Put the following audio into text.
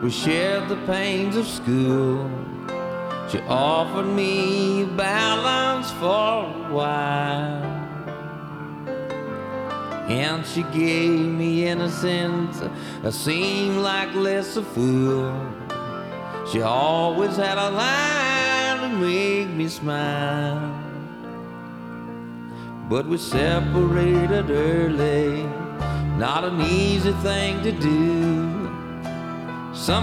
We shared the pains of school. She offered me balance for a while, and she gave me innocence. I seemed like less a fool. She always had a line to make me smile. But we separated early, not an easy thing to do.